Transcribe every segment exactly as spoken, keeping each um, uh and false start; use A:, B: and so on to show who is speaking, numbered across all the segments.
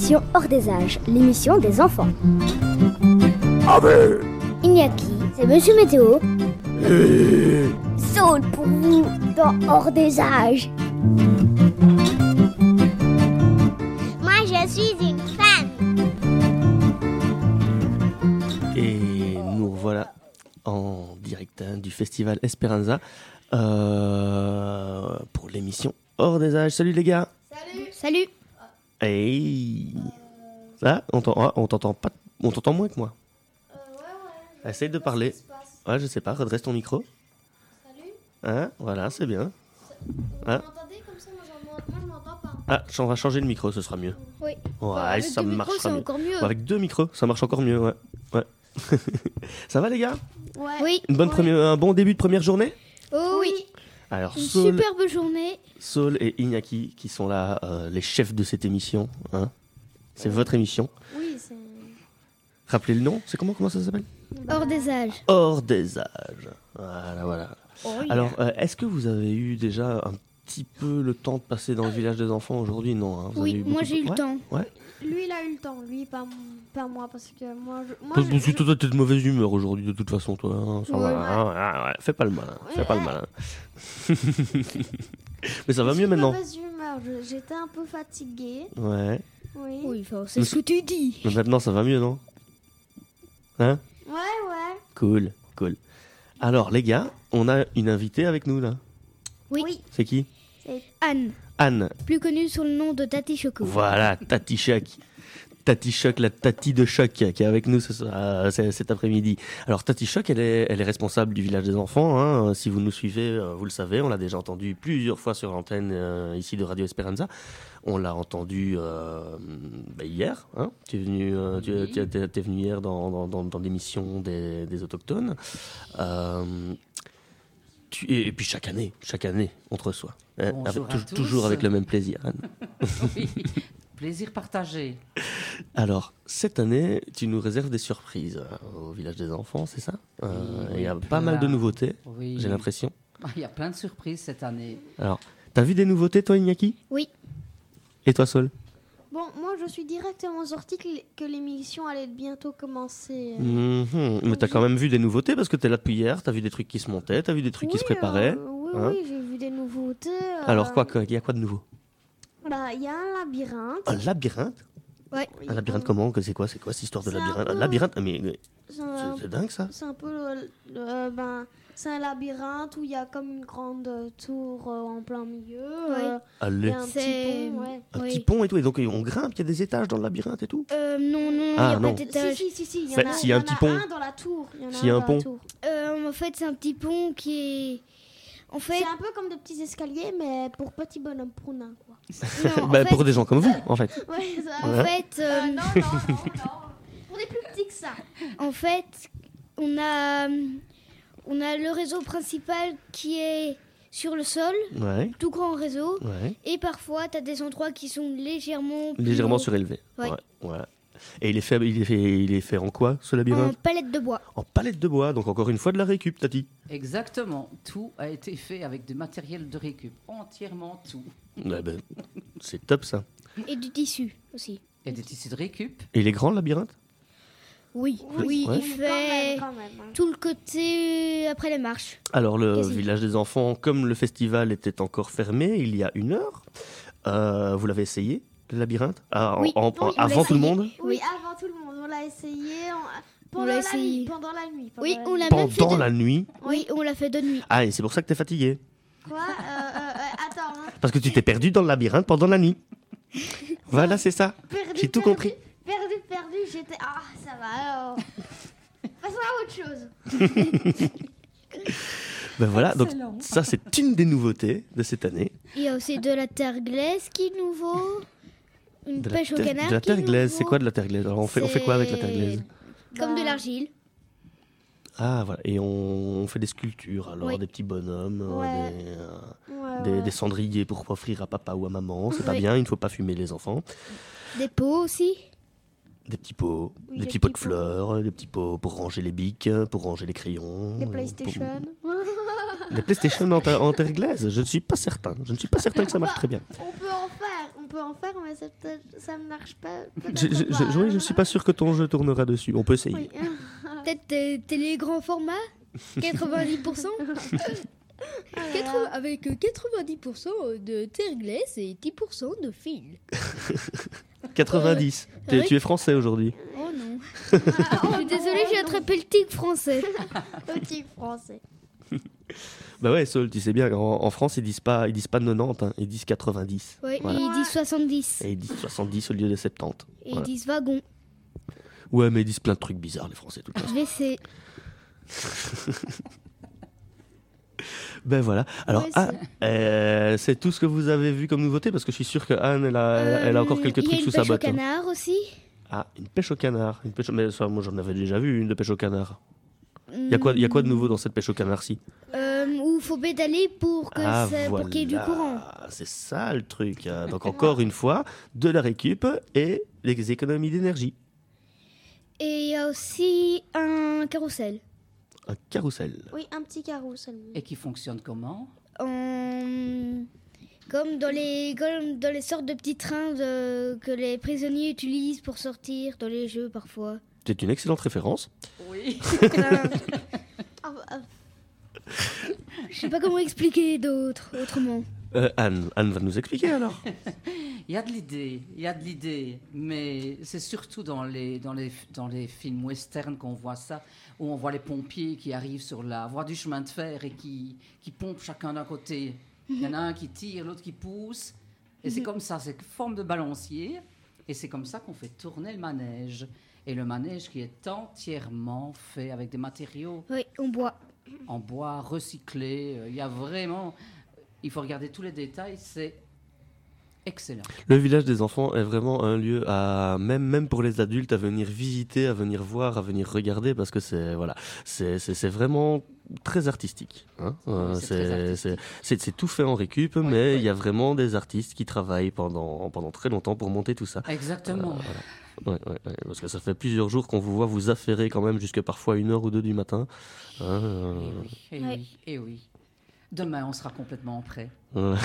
A: l'émission Hors des âges, l'émission des enfants.
B: Avec
A: Iñaki, c'est Monsieur Météo.
B: et
A: Saute pour vous dans Hors des âges. Moi, je suis une fan.
C: Et nous voilà en direct hein, du festival Esperanza euh, pour l'émission Hors des âges. Salut les gars.
A: Salut. Salut.
C: Hey. Ça, on t'en- ah, on t'entend pas, on t'entend moins que moi.
D: Euh, ouais, ouais.
C: Essaye de parler.
D: Qu'est-ce qui se passe ?
C: Ouais, je sais pas, redresse ton micro.
D: Salut ?
C: Hein, voilà, c'est bien.
D: Vous
C: Hein
D: m'entendez comme ça ? Moi, j'en- moi, je m'entends pas.
C: Ah, on va changer le micro, ce sera mieux.
A: Oui.
C: Ouais,
A: Avec
C: ça
A: deux micros,
C: marchera
A: c'est
C: mieux.
A: encore mieux.
C: Avec deux micros, ça marche encore mieux, ouais. ouais. Ça va les gars ?
D: Ouais.
A: Oui.
C: Une bonne
D: Ouais.
C: première, un bon début de première journée ?
A: Oh oui.
C: Alors,
A: Une
C: Saul,
A: superbe journée.
C: Saul et Iñaki qui sont là, euh, les chefs de cette émission. Hein. C'est votre émission.
D: Oui, c'est.
C: Rappelez le nom, c'est comment, comment ça s'appelle ?
A: Hors des âges.
C: Hors des âges. Voilà, voilà.
A: Oh, oui.
C: Alors, euh, est-ce que vous avez eu déjà un petit peu le temps de passer dans le village des enfants aujourd'hui ? Non. Hein, vous
A: Oui,
C: avez eu
A: moi
C: beaucoup-
A: j'ai eu le
C: Ouais.
A: temps.
C: Ouais.
D: Lui, il a eu le temps. Lui, pas, m- pas moi. Parce que moi, je. Moi,
C: Parce
D: je-
C: que
D: je-
C: toi, t'es de mauvaise humeur aujourd'hui, de toute façon, toi. hein, ça
A: Ouais.
C: va, hein, ouais, ouais, Fais pas le malin. Fais
D: Ouais.
C: pas le malin. Mais ça va
D: je
C: mieux
D: suis de
C: maintenant.
D: mauvaise humeur. Je- J'étais un peu fatiguée.
C: Ouais.
D: Oui.
A: Oui, enfin, c'est
C: Mais
A: ce que tu dis.
C: Mais maintenant, ça va mieux, non ? Hein ?
D: Ouais, ouais.
C: Cool, cool. Alors, les gars, on a une invitée avec nous, là.
A: Oui.
C: C'est qui ?
A: Anne,
C: Anne.
A: plus connue sous le nom de Tati Choco.
C: Voilà, Tati Choc. Tati Choc, la Tati de Choc, qui est avec nous ce soir, euh, c- cet après-midi. Alors, Tati Choc, elle est, elle est responsable du village des enfants. Hein. Si vous nous suivez, euh, vous le savez, on l'a déjà entendu plusieurs fois sur l'antenne euh, ici de Radio Esperanza. On l'a entendu euh, bah, hier. Hein. Tu es venu, euh, tu,
E: Oui.
C: tu es- t'es- t'es venu hier dans, dans, dans, dans l'émission des, des Autochtones. Euh, tu- et, et puis chaque année, chaque année, on te reçoit. Hein,
E: Bonjour
C: avec,
E: à
C: tou-
E: tous.
C: toujours avec le même plaisir, Anne.
E: Oui, plaisir partagé.
C: Alors, cette année, tu nous réserves des surprises euh, au village des enfants, c'est ça Euh,
E: Oui,
C: Il y a
E: oui,
C: pas mal de
E: plein.
C: nouveautés,
E: Oui.
C: j'ai l'impression.
E: Ah, il y a plein de surprises cette année.
C: Alors, t'as vu des nouveautés, toi, Iñaki ?
A: Oui.
C: Et toi, Sol ?
D: Bon, moi, je suis directement sortie que l- que l'émission allait bientôt commencer.
C: Mhm. Mais t'as quand même vu des nouveautés parce que t'es là depuis hier, t'as vu des trucs qui se montaient, t'as vu des trucs qui
D: Oui,
C: se préparaient.
D: euh, oui,
C: hein.
D: oui, j'ai vu des nouveautés. euh,
C: Alors, quoi, quoi, il y a quoi de nouveau ?
D: bah, il y a un labyrinthe.
C: Un labyrinthe
A: Ouais.
D: Oui,
C: Un labyrinthe
D: un-
C: comment Que C'est quoi C'est quoi cette histoire de
D: C'est un
C: labyrinthe Un
D: peu-
C: labyrinthe Ah, mais, mais
D: C'est un,
C: c'est c'est dingue ça
D: c'est un peu le- le- euh, ben, c'est un labyrinthe où il y a comme une grande euh, tour euh, en plein milieu. euh, il
C: Allez.
D: y a un
A: C'est-
D: petit pont, ouais.
C: Un
A: Oui.
C: petit pont et tout, et donc on grimpe, il y a des étages dans le labyrinthe et tout
A: Euh, non, non, il n'y
C: Ah,
A: a
C: non.
A: pas d'étage.
D: Si, si, si, si, il y en
C: Mais
D: a,
C: s'il y a
D: il
C: un
D: en
C: petit pont.
D: un dans la tour. Il y en a
C: S'il y a
D: un
C: un
D: dans
C: pont.
D: la tour.
A: Euh, en fait, c'est un petit pont qui est... En fait,
D: C'est un peu comme des petits escaliers, mais pour petits bonhommes, pour nains, quoi.
A: non, en
C: Bah,
A: fait,
C: Pour des gens comme vous, en fait.
D: Ouais, ça.
A: en
C: Ouais.
A: fait, euh,
D: Ah, non, non, non, non. Pour des plus petits que ça.
A: en fait, on a, on a le réseau principal qui est sur le sol,
C: Ouais,
A: tout grand réseau,
C: ouais.
A: et parfois, tu as des endroits qui sont légèrement plus
C: Légèrement
A: hauts,
C: surélevé.
A: Ouais.
C: ouais. Et il est, fait, il, est fait, il est fait en quoi, ce
A: en
C: labyrinthe
A: palette de bois.
C: En palette de bois, donc encore une fois de la récup, Tati.
E: Exactement. Tout a été fait avec du matériel de récup. Entièrement tout.
C: Ouais, ben, c'est top ça.
A: Et du tissu aussi.
E: Et des tissus de récup.
C: Et il est grand le labyrinthe
A: Oui, oui,
C: Ouais.
A: il
D: Quand
A: fait
D: même, quand même. hein.
A: tout le côté après les marches.
C: Alors le
A: Qu'est-ce qu'il
C: village des enfants, comme le festival était encore fermé il y a une heure, euh, vous l'avez essayé, le labyrinthe Ah, en-
A: Oui.
C: en- en-
D: Oui, on l'a
C: Avant tout le
D: essayé.
C: monde
D: Oui, avant tout le monde. On l'a essayé. on- Pendant,
A: l'a
D: la
A: essayé.
D: nuit, pendant la nuit. pendant
A: Oui,
D: la
A: on
D: nuit.
A: l'a même fait
C: Pendant
A: de...
C: la nuit
A: Oui, on l'a fait de nuit.
C: Ah, et c'est pour ça que t'es fatigué
D: Quoi euh, euh, euh, Attends. hein.
C: Parce que tu t'es perdu dans le labyrinthe pendant la nuit. Voilà, c'est ça.
D: Perdu,
C: J'ai tout
D: perdu,
C: compris.
D: Perdu, perdu, j'étais. Ah, ça va alors. Passons à autre chose.
C: Ben voilà, donc
E: Excellent.
C: ça c'est une des nouveautés de cette année.
A: Il y a aussi de la terre glaise qui est nouveau. Une
C: De la
A: pêche au
C: terre-
A: canard.
C: De la
A: qui est
C: terre glaise, c'est
A: nouveau.
C: quoi de la terre glaise Alors on fait, on fait quoi avec la terre glaise
A: Comme
D: Bah,
A: de l'argile.
C: Ah voilà, et on, on fait des sculptures alors,
A: Oui.
C: des petits bonhommes, euh,
D: Ouais.
C: des, euh,
D: Ouais,
C: des,
D: ouais.
C: des cendriers pour offrir à papa ou à maman, c'est pas
A: Oui.
C: bien, il ne faut pas fumer les enfants.
A: Des pots aussi.
C: Des petits pots,
D: Oui,
C: des
D: des
C: petits pots de
D: petits pots.
C: fleurs, des petits pots pour ranger les bics, pour ranger les crayons.
D: Des
C: euh,
D: PlayStation.
C: pour- Des PlayStation en, ter- en terre glaise, je ne suis pas certain. Je ne suis pas certain que ça marche très bien.
D: On peut en faire. On peut peut en faire, mais c'est peut-être- ça ne marche pas.
C: Je, je,
D: peut-être
C: je, oui, je suis pas sûr que ton jeu tournera dessus. On peut essayer.
D: Oui.
A: Peut-être euh, télé grand format, quatre-vingt-dix pour cent. quatre-vingts avec euh, quatre-vingt-dix pour cent de terre glace et dix pour cent de fil.
C: quatre-vingt-dix. T'es-
A: avec-
C: Tu es français aujourd'hui.
A: Oh non. Je suis désolée, j'ai attrapé le tic français.
D: Petit français.
C: Bah ouais, Saul, tu sais bien qu'en en France, ils disent pas, ils disent pas quatre-vingt-dix, hein, ils disent quatre-vingt-dix.
A: Ouais,
C: Voilà.
A: et ils disent soixante-dix.
C: Et ils disent soixante-dix au lieu de soixante-dix.
A: Et
C: Voilà.
A: ils disent wagon.
C: Ouais, mais ils disent plein de trucs bizarres, les Français, tout le temps.
A: Je vais essayer.
C: Ben voilà. Alors,
D: Ouais,
C: ah, euh, c'est tout ce que vous avez vu comme nouveauté, parce que je suis sûr que Anne, elle a, elle a- elle a encore
A: Euh,
C: quelques trucs sous
A: Il y
C: sa
A: a une pêche au
C: botte. hein.
A: canard aussi.
C: Ah, une pêche au canard. Une pêche... Mais ça, moi, j'en avais déjà vu une de pêche au canard. Il y a quoi, il y a quoi de nouveau dans cette pêche au canard-ci?
A: euh, Où il faut pédaler pour que
C: Ah,
A: ça- pour qu'il y ait du
C: voilà.
A: courant.
C: C'est ça le truc. hein. Donc, encore une fois, de la récup et les économies d'énergie.
A: Et il y a aussi un carrousel.
C: Un carrousel.
D: Oui, un petit carrousel.
E: Et qui fonctionne comment?
A: En- Comme dans les, comme dans les sortes de petits trains de- que les prisonniers utilisent pour sortir dans les jeux parfois.
C: C'est une excellente référence.
E: Oui.
D: Ah, bah, euh,
A: Je sais pas comment expliquer d'autres autrement.
C: Euh, Anne, Anne va nous expliquer alors.
E: Il y a de l'idée, il y a de l'idée, mais c'est surtout dans les, dans, les, dans les films western qu'on voit ça, où on voit les pompiers qui arrivent sur la voie du chemin de fer et qui, qui pompent chacun d'un côté. Il y en a un qui tire, l'autre qui pousse, et c'est comme ça, c'est une forme de balancier, et c'est comme ça qu'on fait tourner le manège. Et le manège qui est entièrement fait avec des matériaux
A: Oui, on boit.
E: en bois recyclé. Il y a vraiment... Il faut regarder tous les détails, c'est excellent.
C: Le village des enfants est vraiment un lieu à même même pour les adultes à venir visiter, à venir voir, à venir regarder parce que c'est voilà, c'est c'est c'est vraiment très artistique. Hein. Euh,
E: Oui, c'est très
C: c'est
E: artistique.
C: c'est c'est c'est tout fait en récup,
E: Oui,
C: mais il
E: oui.
C: y a vraiment des artistes qui travaillent pendant pendant très longtemps pour monter tout ça.
E: Exactement.
C: Ouais, ouais, ouais, parce que ça fait plusieurs jours qu'on vous voit vous affairer quand même jusque parfois une heure ou deux du matin. Hein, euh,
E: Et oui, et
A: Ouais.
E: oui, et oui. Demain, on sera complètement prêt.
C: ouais.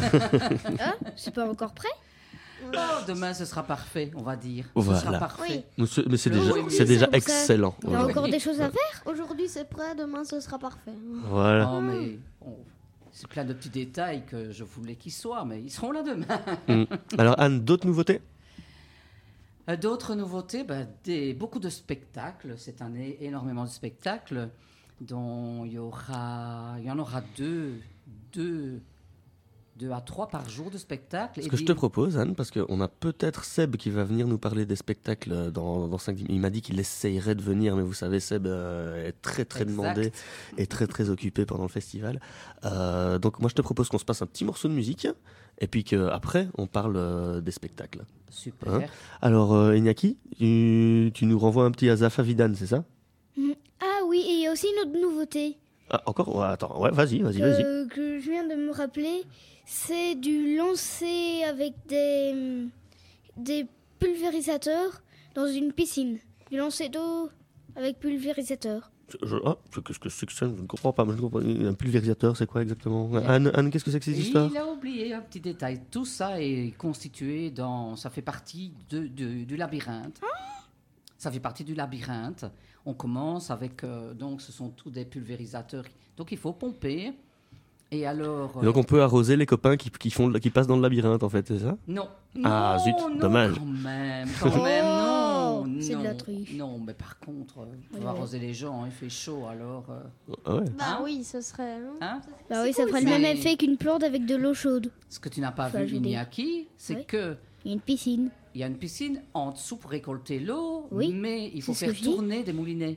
A: Ah, c'est pas encore prêt.
E: Oh, demain, ce sera parfait, on va dire.
C: Voilà.
E: Ce sera parfait.
C: Mais c'est mais c'est
E: Oui,
C: déjà
E: oui,
C: c'est
E: oui,
C: déjà
A: c'est pour ça.
C: excellent.
A: Il y a
C: Voilà.
A: encore des choses à faire.
D: Aujourd'hui c'est prêt, demain ce sera parfait.
C: Voilà.
E: Oh, mais on- c'est plein de petits détails que je voulais qu'ils soient, mais ils seront là demain.
C: Mm. Alors Anne, d'autres nouveautés?
E: Euh, D'autres nouveautés, ben, des, beaucoup de spectacles. Cette année, énormément de spectacles, dont il y, aura, il y en aura deux, deux, deux à trois par jour de spectacles.
C: Ce
E: Et
C: que je
E: des-
C: te propose, Anne, parce qu'on a peut-être Seb qui va venir nous parler des spectacles dans, dans cinq dix minutes. Il m'a dit qu'il essayerait de venir, mais vous savez, Seb euh, est très très
E: Exact.
C: demandé et très très occupé pendant le festival. Euh, donc moi je te propose qu'on se passe un petit morceau de musique et puis qu'après on parle euh, des spectacles.
E: Super.
C: Hein Alors euh, Iñaki, tu, tu nous renvoies un petit Azaf Avidan, c'est ça?
A: Ah oui, et il y a aussi une autre nouveauté
C: Ah, encore ouais, attends, ouais, vas-y, vas-y, vas-y.
A: que, que je viens de me rappeler. C'est du lancer avec des, des pulvérisateurs dans une piscine. Du lancer d'eau avec pulvérisateur.
C: Je- ah, qu'est-ce que c'est que ça? Je ne comprends pas. mais je ne comprends pas. Un pulvérisateur, c'est quoi exactement?
E: Ouais.
C: Anne, Anne qu'est-ce que c'est que ces histoires?
E: Il a oublié un petit détail. Tout ça est constitué dans. Ça fait partie de, de- du labyrinthe. Ça fait partie du labyrinthe. On commence avec. euh, donc, ce sont tous des pulvérisateurs. Donc, il faut pomper. Et alors.
C: Et donc
E: euh,
C: on peut arroser les copains qui, qui, font, qui passent dans le labyrinthe en fait, c'est ça?
E: Non.
C: Ah,
E: Non,
C: zut,
E: non,
C: dommage.
E: Quand même, quand même, non.
A: c'est de
E: non,
A: la triche.
E: Non, mais par contre, euh, il faut
A: Ouais, ouais.
E: arroser les gens, hein, il fait chaud alors. euh,
C: Ah ouais.
D: Bah
E: Hein
D: oui, ce serait. hein.
E: hein
A: Bah
D: C'est
A: oui, ça
D: cool,
A: ferait le
E: ça.
A: même effet qu'une plante avec de l'eau chaude.
E: Ce que tu n'as pas
A: Faut
E: vu,
A: ajouter.
E: Iñaki, c'est
A: Oui.
E: que
A: Il y a une piscine.
E: il y a une piscine en dessous pour récolter l'eau,
A: Oui,
E: mais il faut
A: c'est ce
E: faire
A: que je dis.
E: tourner des moulinets.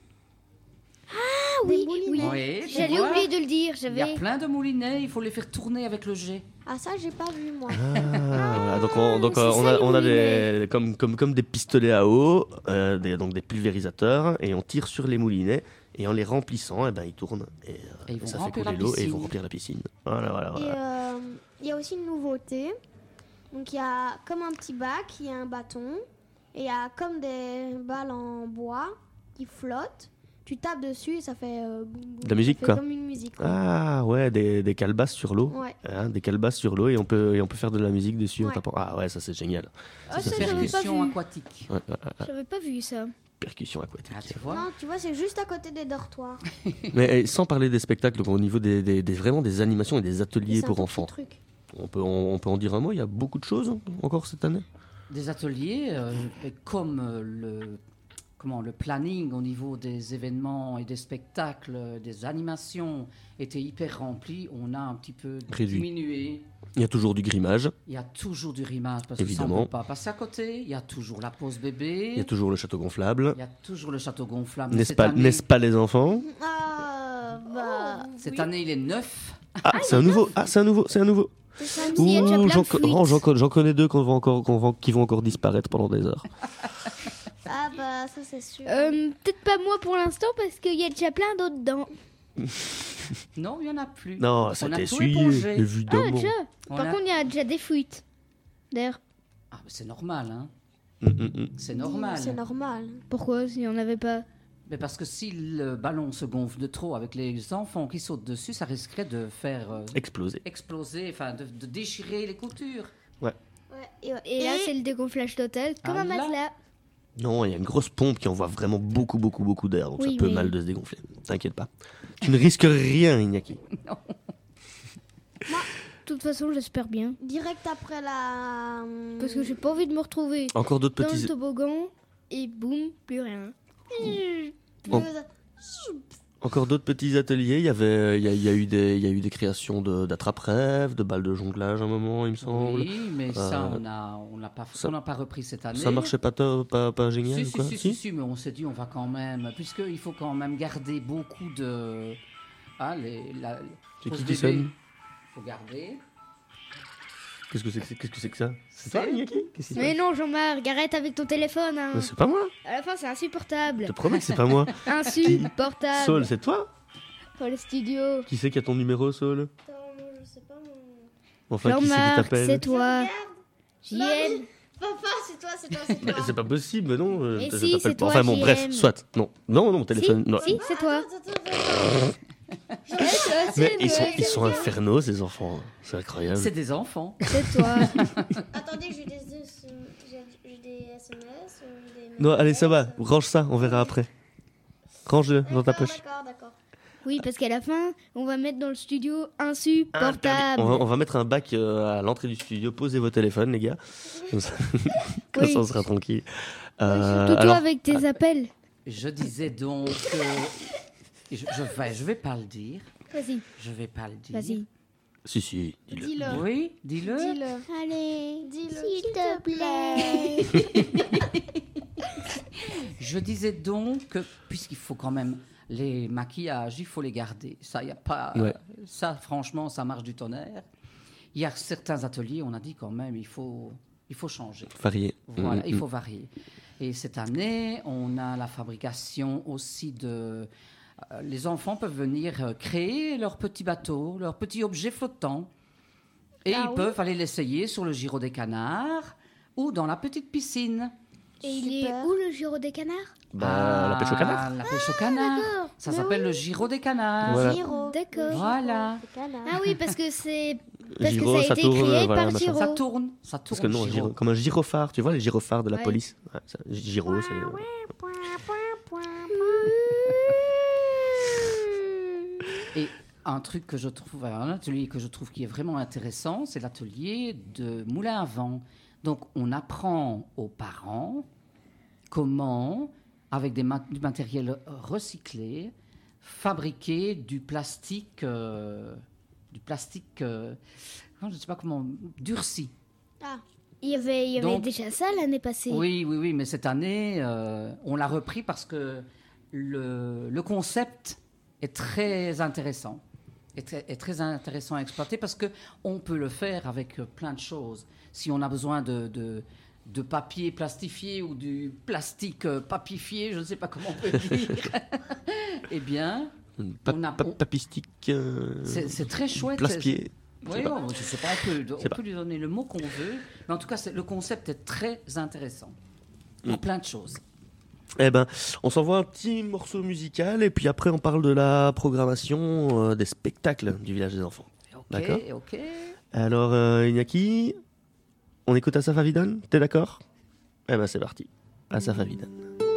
A: Ah oui,
D: moulinets.
A: oui.
E: Oui, tu
A: J'allais
E: vois,
A: oublier de le dire.
E: il y a
A: J'avais.
E: plein de moulinets, il faut les faire tourner avec le jet.
D: Ah ça j'ai pas vu moi.
C: Ah, voilà, donc on, donc,
A: c'est
C: euh, on
A: ça,
C: a,
A: les
C: on a
A: moulinets.
C: des, comme, comme, comme des pistolets à eau, euh, des, donc des pulvérisateurs, et on tire sur les moulinets, et en les remplissant, eh ben, ils tournent, et, euh,
E: Et ils vont
C: ça fait
E: remplir
C: couler
E: la
C: l'eau, et ils vont
E: piscine.
C: remplir la piscine. Voilà, voilà,
D: Et
C: voilà.
D: euh, il y a aussi une nouveauté. Donc il y a comme un petit bac, il y a un bâton, et il y a comme des balles en bois qui flottent, tu tapes dessus et ça fait euh, boum, boum,
C: De la musique,
D: ça fait
C: quoi.
D: comme une musique. quoi.
C: Ah ouais, des, des calebasses sur l'eau.
D: Ouais.
C: Hein, des calebasses sur l'eau et on peut, et on peut faire de la musique dessus en
D: Ouais.
C: tapant. Ah ouais, ça c'est génial.
A: Ah,
C: Ça,
A: ça,
C: c'est
A: j'avais pas
E: Percussion
A: vu.
E: aquatique.
C: Ouais, ouais, ouais.
A: J'avais pas vu ça.
C: Percussion aquatique.
E: Ah, tu vois.
D: Non, tu vois, c'est juste à côté des dortoirs.
C: Mais eh, sans parler des spectacles, donc, au niveau des, des, des- vraiment des animations et des
D: Et
C: ateliers
D: c'est un
C: pour
D: tout
C: enfants,
D: petit truc.
C: on peut, on, on peut en dire un mot. Il y a beaucoup de choses hein, encore cette année.
E: Des ateliers, euh, et comme euh, le, comment, le planning au niveau des événements et des spectacles, euh, des animations était hyper rempli, on a un petit peu
C: Réduit.
E: diminué.
C: Il y a toujours du grimage,
E: Il y a toujours du rimage parce que ça
C: Évidemment.
E: ne peut pas passer à côté. Il y a toujours la pause bébé.
C: il y a toujours le château gonflable.
E: Il y a toujours le château gonflable.
C: N'est-ce
E: Cette
C: pas,
E: année-
C: n'est-ce pas les enfants?
D: Ah, bah.
E: Cette
D: oui.
E: année, il est neuf.
C: Ah, c'est un nouveau. Ah, c'est un nouveau. C'est un nouveau.
A: Il y a déjà
C: Ouh,
A: plein
C: j'en
A: de
C: co-
A: fuites.
C: oh, j'en co- j'en connais deux qu'on va encore, qu'on va- qui vont encore disparaître pendant des heures.
D: Ah, bah, ça, c'est sûr.
A: Euh, Peut-être pas moi pour l'instant parce qu'il y a déjà plein d'autres dedans.
E: Non, il n'y en a plus.
C: Non,
E: On a
C: c'était
E: tout
C: essuyé.
E: épongé.
C: Évidemment.
A: Ah, déjà.
E: On
A: Par
E: a-
A: contre, il y a déjà des fuites. D'ailleurs,
E: Ah, mais c'est normal, hein.
C: Hum, hum, hum.
E: C'est normal.
D: C'est normal.
A: pourquoi s'il n'y en avait pas?
E: Mais parce que si le ballon se gonfle de trop avec les enfants qui sautent dessus, ça risquerait de faire euh,
C: Explosé.
E: exploser, enfin de, de déchirer les coutures.
D: Ouais, et,
A: Et là, c'est le dégonflage total, comme
E: Ah,
A: un
E: là.
A: matelas.
C: Non, il y a une grosse pompe qui envoie vraiment beaucoup, beaucoup, beaucoup d'air. Donc
A: Oui,
C: ça peut
A: mais-
C: mal de se dégonfler. T'inquiète pas. Tu ne risques rien, Iñaki.
A: De toute façon, j'espère bien.
D: direct après la. hum,
A: Parce que j'ai pas envie de me retrouver
C: Encore d'autres
A: dans le
C: petits.
A: toboggan et boum, plus rien.
C: Bon. Encore d'autres petits ateliers. Il y avait, il y a, il y a eu des, il y a eu des créations de- d'attrape-rêve, de balles de jonglage à un moment, il me semble.
E: Oui, mais ça,
C: Euh,
E: on a, on l'a pas,
C: ça-
E: on n'a pas repris cette année.
C: Ça marchait pas top, pas, pas génial
E: Si,
C: ou
E: si,
C: quoi
E: si, si, si, mais on s'est dit, on va quand même, puisqu'il faut quand même garder beaucoup de. Ah, les, la,
C: C'est
E: pause
C: qui qui
E: bébé,
C: sonne
E: faut garder.
C: Qu'est-ce que c'est que c'est Qu'est-ce que c'est que ça C'est
E: C'est-
C: toi, Iñaki Qu'est-ce qui se
A: Mais non, Jean-Marc, arrête avec ton téléphone. hein.
C: passe Mais c'est pas moi.
A: À la fin, c'est insupportable.
C: Je te promets que c'est pas moi.
A: Insupportable.
C: Saul, c'est toi
A: Pour le studio.
C: Qui c'est qui a ton numéro, Saul
D: Attends, moi, je sais pas. mon-
C: Enfin, qui c'est qui
A: Jean-Marc,
C: t'appelle
A: c'est toi.
D: Regarde.
A: J L.
D: Papa, c'est toi, c'est toi, c'est
C: Mais
D: toi.
C: c'est pas possible, mais non. euh,
A: Mais
C: je
A: si,
C: t'appelle
A: c'est
C: pas.
A: toi,
C: Enfin bon,
A: J M.
C: bref, soit. Non, non, non, mon téléphone.
A: Si,
C: non.
A: si, c'est toi.
D: Attends, attends, attends.
C: Mais ils sont, ils sont infernaux, ces enfants. C'est incroyable.
E: C'est des enfants.
A: C'est toi.
D: Attendez, j'ai des, j'ai j'ai des S M S. euh, des
C: Non, allez, ça va. Range ça, on verra après. Range-le dans ta
D: D'accord,
C: poche.
D: D'accord, d'accord.
A: Oui, parce qu'à la fin, on va mettre dans le studio
C: Interdit.
A: insupportable.
C: On va, on va mettre un bac euh, à l'entrée du studio. Posez vos téléphones, les gars. Comme ça, comme
A: Oui.
C: ça, on sera tranquille. Euh,
A: Surtout toi
C: alors,
A: avec tes appels.
E: Je disais donc. euh, je, je vais, je vais pas le dire.
A: Vas-y,
E: Je vais pas le dire.
A: vas-y.
C: si, si, dis-le.
D: Dis-le.
E: Oui, dis-le.
D: Dis-le.
A: Allez,
D: Dis-le,
A: s'il te plaît.
E: Je disais donc que, puisqu'il faut quand même les maquillages, il faut les garder. Ça, y a pas.
C: Ouais.
E: Ça, franchement, ça marche du tonnerre. Il y a certains ateliers, on a dit quand même, il faut, il faut changer.
C: Varié.
E: Voilà,
C: Mm,
E: il
C: mm.
E: faut varier. Et cette année, on a la fabrication aussi de. euh, les enfants peuvent venir euh, créer leur petit bateau, leur petit objet flottant. Et
D: Ah
E: ils
D: oui.
E: peuvent aller l'essayer sur le Giro des Canards ou dans la petite piscine.
A: Et il est
D: Super.
A: où le Giro des canards?
C: Bah, la pêche au canard.
E: Ah, La pêche au canard. Ça
A: Ah
E: s'appelle le Giro des Canards.
C: Voilà.
D: Giro.
A: D'accord.
E: Voilà.
D: C'est canard.
A: Ah oui, parce que c'est parce
C: Giro,
A: que ça
C: ça
A: a été
C: tourne,
A: créé
C: voilà,
A: par
C: machin.
A: Giro.
E: Ça tourne. Ça tourne.
C: Parce que non, un
E: Giro.
C: gyro- comme un gyrophare, tu vois, les gyrophares de la
E: Ouais.
C: police. Ouais, ça, gyro, c'est.
E: Et un truc que je trouve, un atelier que je trouve qui est vraiment intéressant, c'est l'atelier de moulin à vent. Donc, on apprend aux parents comment, avec des mat- du matériel recyclé, fabriquer du plastique, euh, du plastique, euh, je ne sais pas comment, durci.
D: Ah,
A: Il y avait, il y avait
E: Donc-
A: déjà ça l'année passée.
E: Oui, oui, oui, mais cette année, euh, on l'a repris parce que le, le concept est très intéressant. Est très, est très intéressant à exploiter parce qu'on peut le faire avec euh, plein de choses. Si on a besoin de, de, de papier plastifié ou du plastique euh, papifié, je ne sais pas comment on peut dire, eh bien,
C: Pa-
E: On a-
C: pa-
E: on-
C: papistique. euh,
E: c'est c'est très chouette.
C: Place-pied.
E: Oui,
C: pas.
E: non, je sais pas, on peut, on
C: sais
E: peut lui donner le mot qu'on veut, mais en tout cas, c'est- le concept est très intéressant. Pour
C: Mm.
E: plein de choses.
C: Eh ben, on s'envoie un petit morceau musical et puis après on parle de la programmation euh, des spectacles du village des enfants.
E: Ok,
C: D'accord.
E: ok.
C: Alors, euh, Iñaki, on écoute Asaf Avidan, t'es d'accord? Eh ben c'est parti, Asaf Avidan.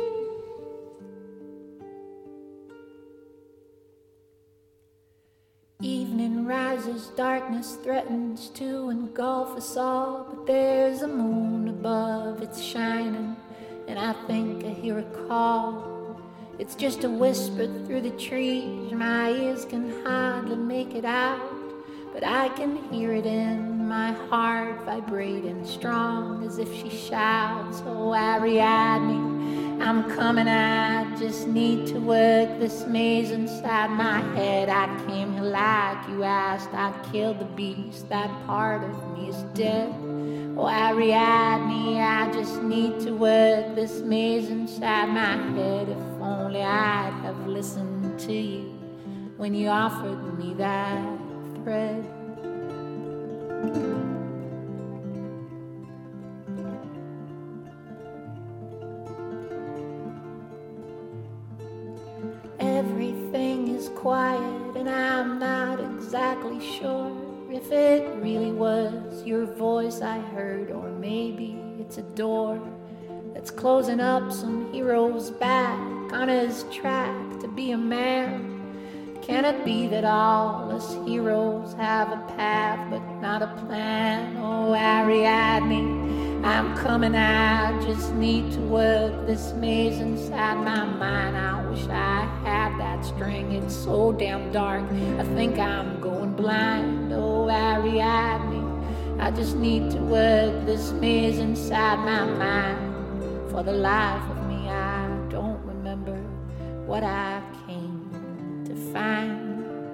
F: Evening rises, darkness threatens to engulf us all, but there's a moon above, it's shining, and I think I hear a call. It's just a whisper through the trees, my ears can hardly make it out, but I can hear it in my heart, vibrating strong as if she shouts, oh Ariadne, I'm coming, I just need to work this maze inside my head. I came here like you asked, I killed the beast, that part of me is dead. Oh Ariadne, I just need to work this maze inside my head. If only I'd have listened to you when you offered me that thread. Everything is quiet and I'm not exactly sure if it really was your voice I heard, or maybe it's a door that's closing up some hero's back on his track to be a man. Can it be that all us heroes have a path but not a plan? Oh Ariadne, I'm coming, I just need to work this maze inside my mind. I wish I had that string, it's so damn dark, I think I'm going blind. Oh Ariadne, I just need to work this maze inside my mind. For the life of me, I don't remember what I came to find.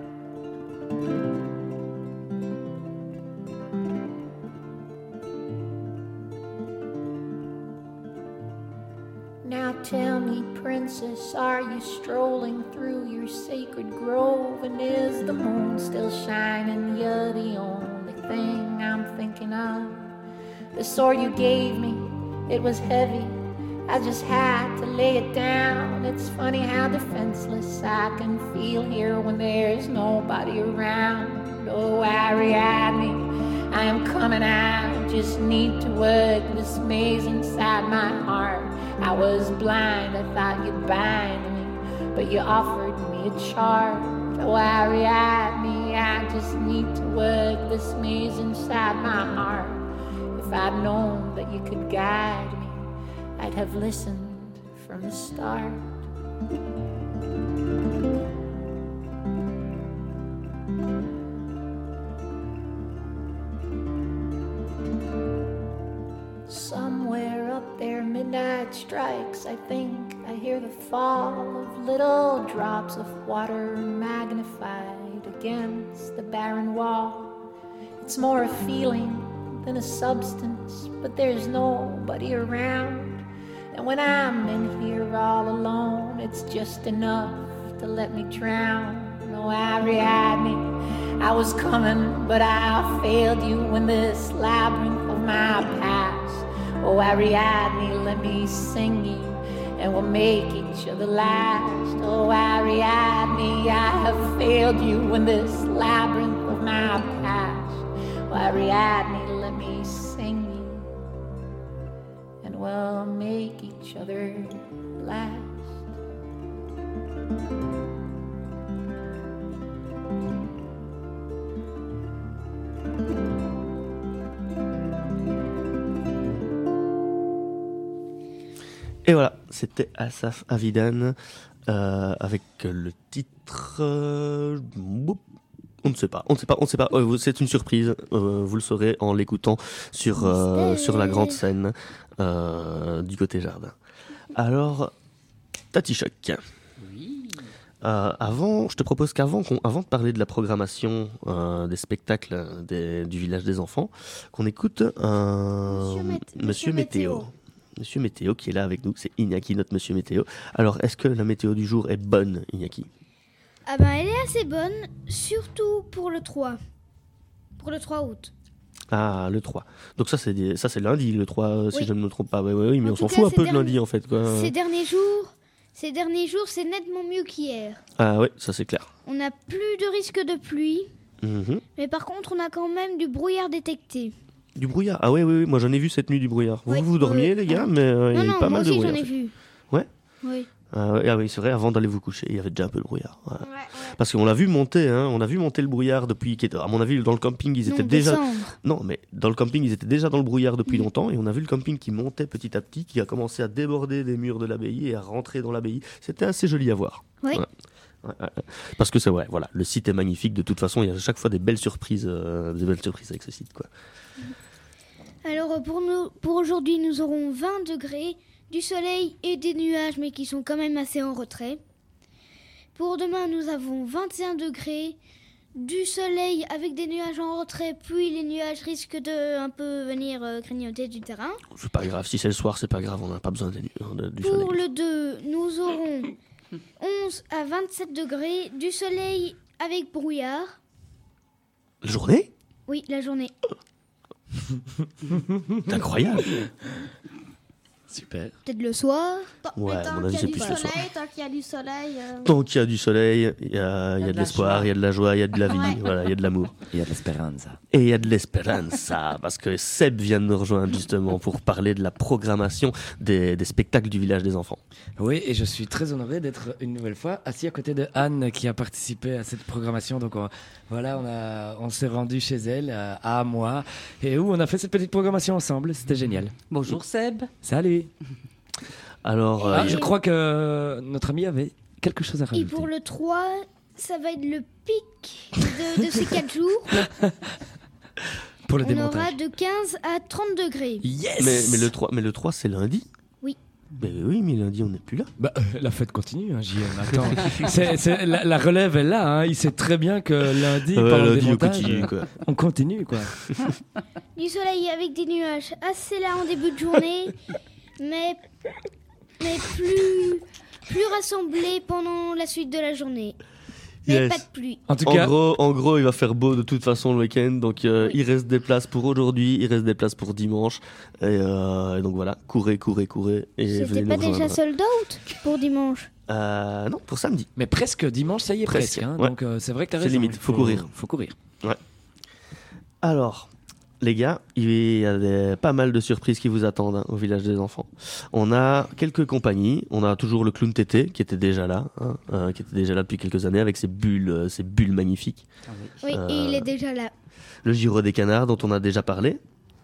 F: Now tell me, princess, are you strolling through your sacred grove? And is the moon still shining? You're the only thing I'm thinking of. The sword you gave me, it was heavy, I just had to lay it down. It's funny how defenseless I can feel here when there's nobody around. Oh Ariadne, I am coming, I just need to work this maze inside my heart. I was blind, I thought you'd bind me, but you offered me a charge. Oh Ariadne, I just need to work this maze inside my heart. If I'd known that you could guide me, I'd have listened from the start. Somewhere up there midnight strikes, I think I hear the fall of little drops of water magnified against the barren wall. It's more a feeling than a substance, but there's nobody around. And when I'm in here all alone, it's just enough to let me drown. No Ariadne, I was coming, but I failed you in this labyrinth of my past. Oh Ariadne, let me sing you, and we'll make each other last. Oh Ariadne, I have failed you in this labyrinth of my past. Oh Ariadne, let me sing you, and we'll make each other last.
C: Et voilà, c'était Asaf Avidan euh, avec le titre. Euh, on ne sait pas, on ne sait pas, on ne sait pas. Euh, c'est une surprise. Euh, vous le saurez en l'écoutant sur euh, sur la grande scène euh, du côté jardin. Alors, Tati Choc.
E: Oui.
C: Euh, avant, je te propose qu'avant qu'on, avant de parler de la programmation euh, des spectacles des, du village des enfants, qu'on écoute un
A: Monsieur, Mét-
C: Monsieur
A: Monsieur
C: Météo.
A: Météo.
C: Monsieur Météo qui est là avec nous, c'est Iñaki, notre Monsieur Météo. Alors, est-ce que la météo du jour est bonne, Iñaki?
A: Ah ben, elle est assez bonne, surtout pour le trois. Pour le trois août.
C: Ah, le trois. Donc ça, c'est, des... ça, c'est lundi, le trois, si
A: Oui.
C: je ne me trompe pas. Oui, oui, oui mais
A: En
C: on
A: tout
C: s'en
A: cas,
C: fout un
A: ces
C: peu de
A: derniers-
C: lundi, en fait. Quoi.
A: Ces derniers jours, ces derniers jours, c'est nettement mieux qu'hier.
C: Ah oui, ça, c'est clair.
A: On n'a plus de risque de pluie,
C: Mhm.
A: mais par contre, on a quand même du brouillard détecté.
C: Du brouillard. Ah oui, oui, oui, moi j'en ai vu cette nuit du brouillard. Vous,
A: Oui.
C: vous dormiez,
A: Euh,
C: les gars, mais euh, il y
A: non,
C: a eu
A: non,
C: pas
A: moi
C: mal de
A: aussi, j'en
C: brouillard.
A: ai vu.
C: Ouais.
A: Oui.
C: Ah, ouais, ah oui, c'est vrai, avant d'aller vous coucher, il y avait déjà un peu de brouillard. Ouais.
D: Ouais, ouais.
C: Parce qu'on l'a vu monter, hein, on a vu monter le brouillard depuis, qui était- à mon avis, dans le camping, ils
A: Non,
C: étaient déjà...
A: décembre.
C: Non, mais dans le camping, ils étaient déjà dans le brouillard depuis
A: Mhm.
C: longtemps, et on a vu le camping qui montait petit à petit, qui a commencé à déborder des murs de l'abbaye et à rentrer dans l'abbaye. C'était assez joli à voir.
A: Oui.
C: Ouais. Ouais, ouais, ouais. Parce que c'est vrai, voilà, le site est magnifique. De toute façon, il y a à chaque fois des belles surprises, euh, des belles surprises avec ce site, quoi.
A: Alors pour, nous, pour aujourd'hui, nous aurons vingt degrés, du soleil et des nuages, mais qui sont quand même assez en retrait. Pour demain, nous avons vingt et un degrés, du soleil avec des nuages en retrait, puis les nuages risquent de un peu venir euh, grignoter du terrain.
C: C'est pas grave, si c'est le soir, c'est pas grave, on n'a pas besoin des nu- de- du soleil.
A: Pour le deux, nous aurons onze à vingt-sept degrés, du soleil avec brouillard.
C: La journée
A: Oui, la journée.
C: C'est incroyable.
B: Super.
A: Peut-être le soir.
D: Tant-
C: Ouais,
D: mais
C: à
D: tant
C: mon avis,
D: qu'il y a
C: c'est
D: du
C: plus le soir.
D: soleil, tant qu'il y a du soleil. euh,
C: Tant qu'il y a du soleil, il y a, il y a de
E: de la
C: l'espoir,
E: joie.
C: il y a de la joie, il y a de la vie,
D: Ouais.
C: voilà, il y a de l'amour.
B: Il y a de l'espérance.
C: Et il y a de l'espérance, parce que Seb vient de nous rejoindre justement pour parler de la programmation des, des spectacles du village des enfants.
B: Oui, et je suis très honoré d'être une nouvelle fois assis à côté de Anne qui a participé à cette programmation. Donc on- voilà, on, a, on s'est rendu chez elle, à, à moi, et où on a fait cette petite programmation ensemble. C'était génial.
E: Bonjour Seb.
B: Salut.
C: Alors, euh,
B: Ah,
C: il y
B: je
C: a-
B: crois que notre ami avait quelque chose à
A: Et
B: rajouter.
A: pour le trois, ça va être le pic de, de ces quatre jours.
B: Pour le
A: On
B: démontage.
A: aura de quinze à trente degrés.
B: Yes.
C: mais, mais, le trois, mais le trois, c'est lundi.
A: Oui.
C: Mais oui, mais lundi, on n'est plus là.
B: Bah, euh, la fête continue, hein, J M. Attends, c'est, c'est- la, la relève est là. Hein. Il sait très bien que lundi,
C: Ouais,
B: pendant le
C: lundi, on
B: démontage,
C: continue,
B: euh,
C: quoi.
B: on continue, quoi.
A: Du soleil avec des nuages assez là en début de journée, mais, mais plus, plus rassemblés pendant la suite de la journée. Mais
C: Yes.
A: pas de pluie.
B: En tout
C: En
B: cas,
C: gros, en gros, il va faire beau de toute façon le week-end, donc euh, il reste des places pour aujourd'hui, il reste des places pour dimanche, et, euh, et donc voilà, courez, courez, courez, et
A: C'était
C: venez
A: pas
C: nous
A: déjà
C: rejoindre.
A: sold out pour dimanche.
C: Euh, non, pour samedi.
B: mais presque dimanche, ça y est, presque.
C: Presque,
B: hein.
C: ouais.
B: Donc euh, c'est vrai que t'as
C: C'est
B: raison.
C: limite,
B: il
C: faut courir.
B: Faut courir.
C: Alors, les gars, il y a des- pas mal de surprises qui vous attendent hein, au village des enfants. On a quelques compagnies. On a toujours le clown Tété qui était déjà là, hein, euh, qui était déjà là depuis quelques années avec ses bulles, euh, ses bulles magnifiques.
E: Ah oui.
A: Oui,
C: Euh,
A: et il est déjà là.
C: Le Giro des canards dont on a déjà parlé.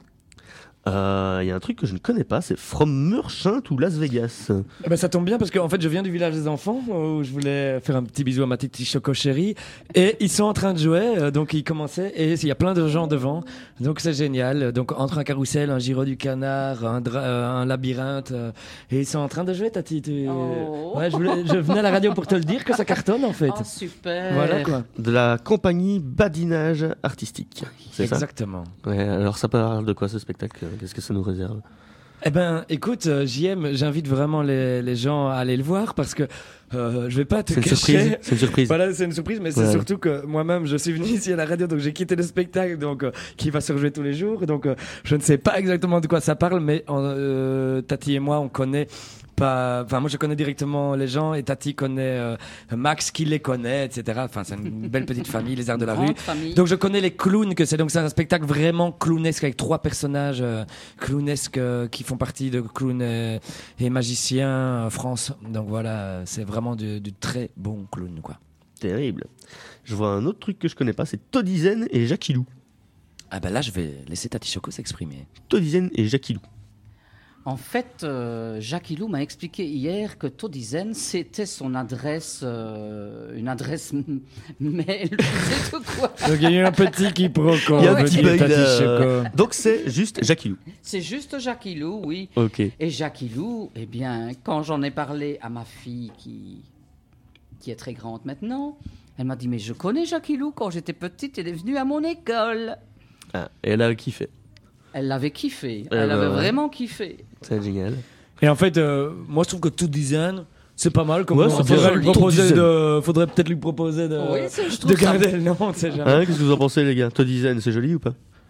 C: Euh, Il y a un truc que je ne connais pas, c'est From Merchant ou Las Vegas.
B: Eh ben, ça tombe bien parce qu'en fait je viens du village des enfants où je voulais faire un petit bisou à ma petite Choco chérie et ils sont en train de jouer euh, donc ils commençaient et il y a plein de gens devant donc c'est génial donc entre un carrousel, un Giro du canard, un, dra- euh, un labyrinthe euh, et ils sont en train de jouer Tati tu...
E: Oh.
B: ouais, je, voulais- je venais à la radio pour te le dire que ça cartonne en fait
E: Oh, super.
B: voilà quoi
C: De la compagnie Badinage Artistique. C'est ça
B: exactement.
C: Ouais, alors ça parle de quoi ce spectacle? Qu'est-ce que ça nous réserve?
B: Eh ben, écoute, euh, J M, j'invite vraiment les, les gens à aller le voir parce que euh, je vais pas te
C: C'est une
B: cacher.
C: surprise. C'est une surprise.
B: Voilà, c'est une surprise, mais c'est
C: Ouais.
B: surtout que moi-même, je suis venu ici à la radio, donc j'ai quitté le spectacle, donc euh, qui va se rejouer tous les jours. Donc, euh, je ne sais pas exactement de quoi ça parle, mais euh, Tati et moi, on connaît pas. Enfin, moi, je connais directement les gens et Tati connaît euh, Max, qui les connaît, et cetera. Enfin, c'est une belle petite famille, les arts de la rue.
E: Grande famille.
B: Donc je connais les clowns que c'est donc c'est un spectacle vraiment clownesque avec trois personnages euh, clownesques euh, qui font partie de clowns euh, et magiciens euh, France. Donc voilà, euh, c'est vraiment du, du très bon clown quoi.
C: Terrible. Je vois un autre truc que je connais pas, c'est Todizen et Jackie Lou.
B: Ah ben là je vais laisser Tati Choco s'exprimer.
C: Todizen et Jackie Lou.
E: En fait, euh, Jacques Ilou m'a expliqué hier que Todizen, c'était son adresse, euh, une adresse m- mail, c'est tout quoi.
B: Donc il y a eu un petit quiproquo.
C: Il y a un
B: veut
C: petit
B: dire
C: bug
B: Tati
C: là.
B: Choco.
C: Donc c'est juste Jackie Lou.
E: C'est juste Jacques Ilou, oui.
C: Ok.
E: Et Jacques Ilou, eh bien, quand j'en ai parlé à ma fille qui, qui est très grande maintenant, elle m'a dit, mais je connais Jacques Ilou, quand j'étais petite, elle est venue à mon école.
C: Ah, et elle a kiffé.
E: Elle l'avait kiffé,
C: Eh
E: elle
C: ben
E: avait
C: ouais.
E: vraiment kiffé.
C: C'est génial.
B: Et en fait, euh, moi je trouve que tout design, c'est pas mal. Comme
C: Ouais,
B: on
C: c'est bien
B: faudrait,
C: joli.
B: lui proposer
C: Tout
B: de, faudrait peut-être lui proposer de,
E: Oui, c'est- je trouve
B: de
E: ça-
B: garder le nom, on sait jamais.
C: Hein, qu'est-ce que vous en pensez les gars? Todizen, c'est joli ou pas?
A: Oui,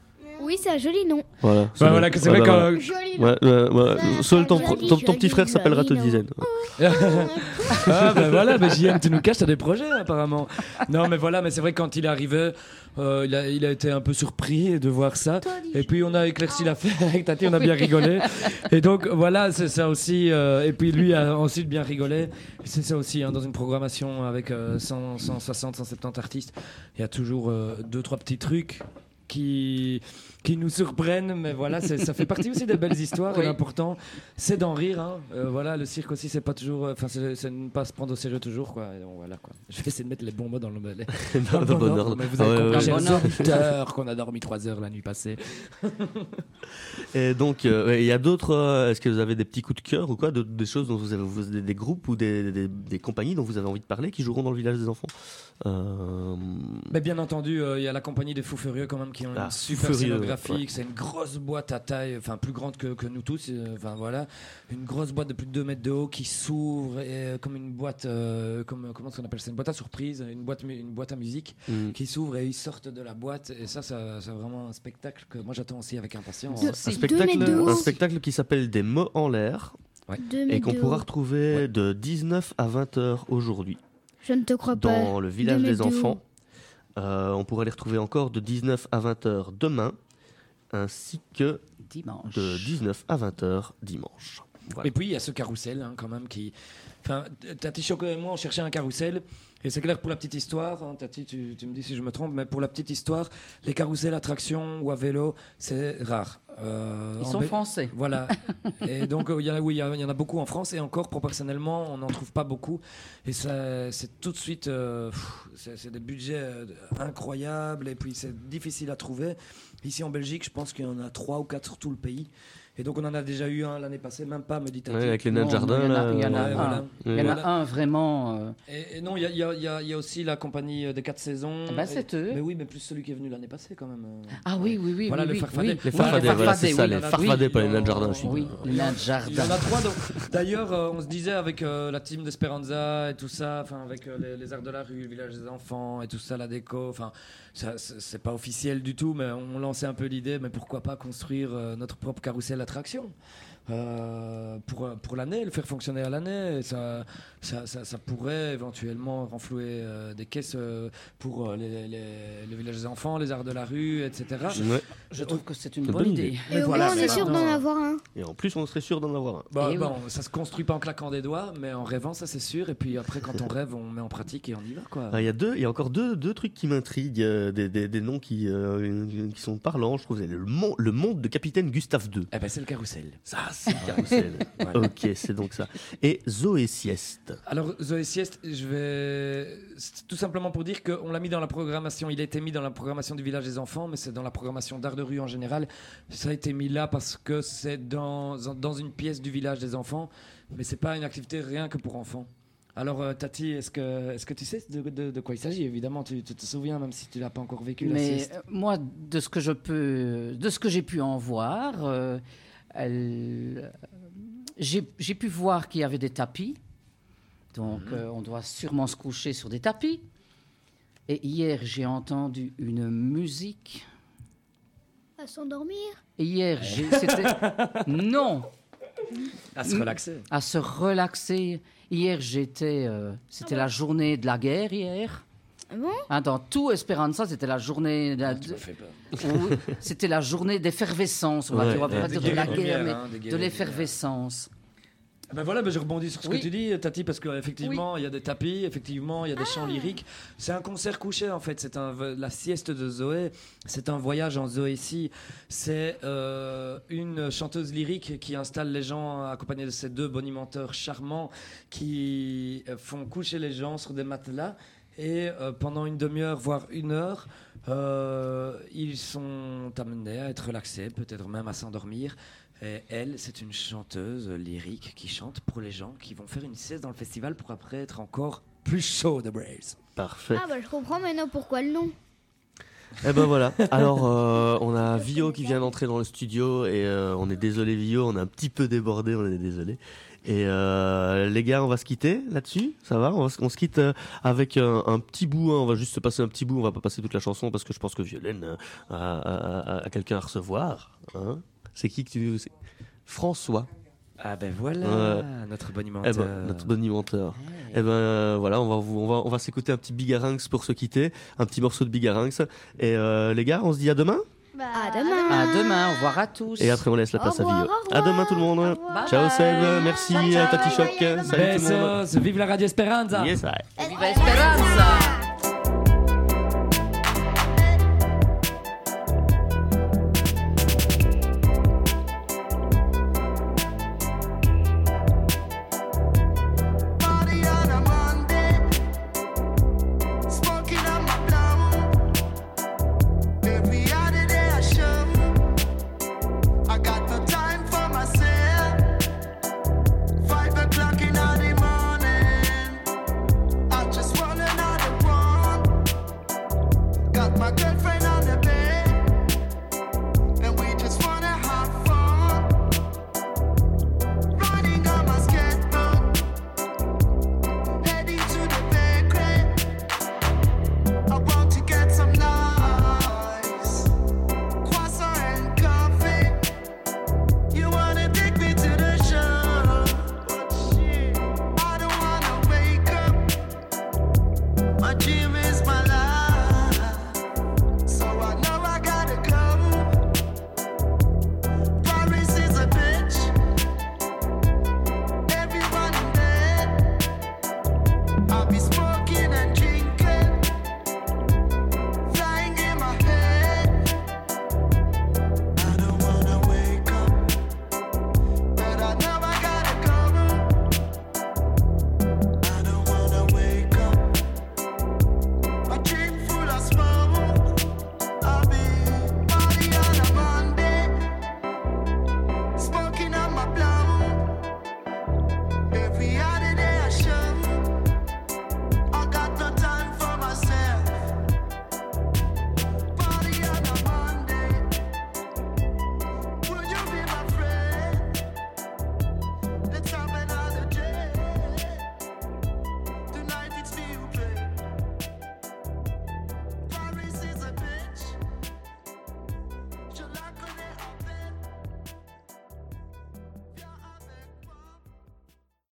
A: Oui, c'est un joli nom.
C: Voilà.
B: Bah,
C: C'est
B: voilà,
C: le-
B: que c'est
C: ouais,
B: vrai
C: bah,
B: que.
C: voilà.
A: Joli
C: Ouais, ouais, ouais.
A: Ça,
C: Seul ton,
A: joli,
C: ton, ton petit
A: joli,
C: frère s'appellera
A: joli,
C: Todizen.
B: Ah ben voilà, ben J M, tu nous caches, t'as des projets apparemment. Non mais voilà, mais c'est vrai que quand il est arrivé, euh, il, a, il a été un peu surpris de voir ça. Et puis on a éclairci l'affaire avec Tati, on a bien rigolé. Et donc voilà, c'est ça aussi. euh, et puis lui a ensuite bien rigolé. C'est ça aussi, hein, dans une programmation avec euh, cent, cent soixante, cent soixante-dix artistes, il y a toujours euh, deux, trois petits trucs qui, qui nous surprennent, mais voilà, c'est- ça fait partie aussi des belles histoires.
E: Oui.
B: Et l'important, c'est d'en rire. Hein. Euh, voilà, le cirque aussi, c'est pas toujours, enfin, c'est, c'est ne pas se prendre au sérieux toujours, quoi. Et donc, voilà, quoi. Je vais essayer de mettre les bons mots dans le, les, dans le
C: Dans le
B: bon
C: bon
B: ordre,
C: ordre.
B: mais vous
C: Ah
B: avez
C: ouais,
B: compris,
C: ouais,
B: chers
E: ouais. Bon ordre.
B: auditeurs, qu'on a dormi trois heures la nuit passée.
C: Et donc, euh, il y a d'autres. euh, Est-ce que vous avez des petits coups de cœur ou quoi, de- des choses dont vous avez, vous- des, des groupes ou des, des, des compagnies dont vous avez envie de parler qui joueront dans le village des enfants? Euh,
B: Mais bien entendu, euh, il y a la compagnie des Fous Furieux quand même qui ont
C: Ah,
B: une
C: Fous
B: super
C: Furieux,
B: scénographie.
C: ouais.
B: C'est une grosse boîte à taille, enfin plus grande que, que nous tous. euh, Enfin voilà, une grosse boîte de plus de deux mètres de haut qui s'ouvre et, euh, comme une boîte, euh, comme comment est-ce qu'on appelle ça, une boîte à surprise, une boîte, mu- une boîte à musique
C: mm.
B: qui s'ouvre et ils sortent de la boîte. Et ça, ça c'est vraiment un spectacle que moi j'attends aussi avec impatience.
A: De-
C: Un
A: Deux
C: spectacle,
A: mètres de haut.
C: un spectacle qui s'appelle Des mots en l'air
A: Deux
C: et
A: mètres
C: qu'on
A: de
C: pourra
A: haut.
C: retrouver
B: Ouais.
C: de dix-neuf à vingt heures aujourd'hui
A: Je ne te crois pas.
C: dans le village
A: Deux
C: des
A: mètres de
C: enfants. Euh, on pourra les retrouver encore de dix-neuf à vingt heures demain ainsi que
E: Dimanche.
C: de dix-neuf à vingt heures dimanche. Voilà.
B: Et puis il y a ce carrousel hein, quand même qui. Enfin, Tati Choco et moi on cherchait un carrousel. Et c'est clair pour la petite histoire, hein, Tati, tu, tu me dis si je me trompe, mais pour la petite histoire, les carousels à traction ou à vélo, c'est rare. Euh,
E: Ils
B: en
E: sont
B: Bé-
E: français.
B: Voilà. Et donc, euh, il y en a, oui, il y, a- il y en a beaucoup en France et encore, proportionnellement, on n'en trouve pas beaucoup. Et ça, c'est tout de suite, euh, pff, c'est, c'est des budgets euh, incroyables et puis c'est difficile à trouver. Ici en Belgique, je pense qu'il y en a trois ou quatre sur tout le pays. Et donc, on en a déjà eu un l'année passée, même pas, me dit Tati.
C: Ouais, avec les nains de
E: Non,
C: jardin.
E: il y en a-
C: là,
E: il y en a
C: ouais,
E: un.
B: voilà.
E: Il y en a
B: Voilà.
E: un vraiment. euh,
B: Et, et non, il y a, il y a- il y a- il y a aussi la compagnie euh, des quatre saisons.
E: Ah bah, c'est
B: Et-
E: eux.
B: Mais oui, mais plus celui qui est venu l'année passée quand même. euh.
E: Ah oui, oui, oui.
B: Voilà,
E: oui,
B: le
E: oui,
B: farfadet.
E: oui.
C: Les
B: Ouais,
C: farfadets,
B: les
C: voilà, c'est
E: farfadets,
C: ça,
E: oui,
C: les
E: il y en a-
C: farfadets,
B: oui,
C: pas les
B: il y
C: nains
B: en
C: de
B: a-
C: jardin. je suis
E: Oui, les nains de
B: Il y
E: jardin.
B: en a trois. donc- D'ailleurs, euh, on se disait avec euh, la team d'Esperanza et tout ça, enfin avec euh, les, les arts de la rue, le village des enfants et tout ça, la déco, enfin, ça, c'est c'est pas officiel du tout, mais on lançait un peu l'idée, mais pourquoi pas construire euh, notre propre carrousel attraction euh, pour, pour l'année, le faire fonctionner à l'année. Et Ça, ça, ça, ça pourrait éventuellement renflouer euh, des caisses euh, pour euh, les, les, les villages des enfants, les arts de la rue, et cetera.
C: Ouais.
E: Je trouve que c'est une
C: C'est
E: bonne
C: bonne
E: idée.
C: idée.
B: Mais
A: Et au
B: voilà,
A: moins, on est
B: mais
A: sûr d'en
B: maintenant,
A: avoir un.
C: Et en plus, on serait sûr d'en avoir un.
B: Bah,
E: Eh
B: bon,
E: oui.
B: ça se construit pas en claquant des doigts, mais en rêvant, ça c'est sûr. Et puis après, quand on rêve, on met en pratique et on y va, quoi.
C: Ah, Il y a deux, il y a encore deux, deux trucs qui m'intriguent, euh, des, des, des noms qui, euh, qui sont parlants. Je trouve le, mon- le monde de Capitaine Gustave deux.
B: Eh ben, c'est le carrousel.
C: Ça, c'est le carrousel.
B: Voilà.
C: Ok, c'est donc ça. Et Zoé Sieste.
B: Alors, Zoé Sieste, je vais. C'est tout simplement pour dire qu'on l'a mis dans la programmation. Il a été mis dans la programmation du village des enfants, mais c'est dans la programmation d'art de rue en général. Ça a été mis là parce que c'est dans, dans une pièce du village des enfants, mais c'est pas une activité rien que pour enfants. Alors, euh, Tati, est-ce que, est-ce que tu sais de, de- de quoi il s'agit? Évidemment, tu, tu te souviens, même si tu l'as pas encore vécu. la
E: Mais
B: sieste.
E: euh, moi, de ce que je peux, de ce que j'ai pu en voir, euh, elle- j'ai j'ai pu voir qu'il y avait des tapis. Donc,
B: Mhm.
E: euh, on doit sûrement se coucher sur des tapis. Et hier, j'ai entendu une musique.
A: À s'endormir.
E: Et hier, j'ai- c'était non,
B: À se relaxer.
E: à se relaxer. Hier, j'étais, euh, c'était la journée de la guerre hier.
A: Ah bon?
E: Hein, dans tout Esperanza, c'était la journée de,
B: Ah, tu m'as fait peur.
E: oui, c'était la journée d'effervescence. On va
C: Ouais,
E: on va pas
C: ouais.
E: dire
B: Des
E: de la
B: guerres
E: guerre, mais
B: lumières, hein, des guerres
E: de
B: lumières.
E: l'effervescence.
B: Ben voilà, ben je rebondis sur ce
E: Oui.
B: que tu dis, Tati, parce qu'effectivement, il y a des tapis, effectivement, il y a des chants lyriques. C'est un concert couché, en fait. C'est un, la sieste de Zoé. C'est un voyage en Zoétie. C'est euh, une chanteuse lyrique qui installe les gens accompagnée de ces deux bonimenteurs charmants qui euh, font coucher les gens sur des matelas. Et euh, pendant une demi-heure, voire une heure, euh, ils sont amenés à être relaxés, peut-être même à s'endormir. Et elle, c'est une chanteuse lyrique qui chante pour les gens qui vont faire une sieste dans le festival pour après être encore plus chaud de Braves.
C: Parfait.
A: Ah bah je comprends maintenant pourquoi le nom.
C: Eh ben voilà. Alors, euh, on a Vio qui vient d'entrer dans le studio et euh, on est désolé Vio, on a un petit peu débordé, on est désolé. Et euh, les gars, on va se quitter là-dessus, ça va, on, va, on se quitte euh, avec un, un petit bout, hein. On va juste se passer un petit bout, on va pas passer toute la chanson parce que je pense que Violaine euh, a, a, a, a quelqu'un à recevoir. Hein. C'est qui que tu... C'est François.
B: Ah ben voilà,
C: euh,
B: notre bonimenteur.
C: Eh ben, notre bonimenteur. Hey. Eh ben euh, voilà, on va, on va, on va s'écouter un petit Bigarinx pour se quitter, un petit morceau de Bigarinx. Et euh, les gars, on se dit à demain.
A: Bah, à demain.
E: À demain, au revoir à tous.
C: Et après on laisse la place
A: au revoir,
C: à Vio.
A: au revoir.
C: À demain tout le monde.
E: Bye
C: Ciao
E: bye.
C: Seb, merci
E: ciao, ciao.
C: Tati Choc. Salut tout le monde.
B: Besos, vive la Radio Esperanza.
C: Yes, I.
E: Viva Esperanza.
G: My dream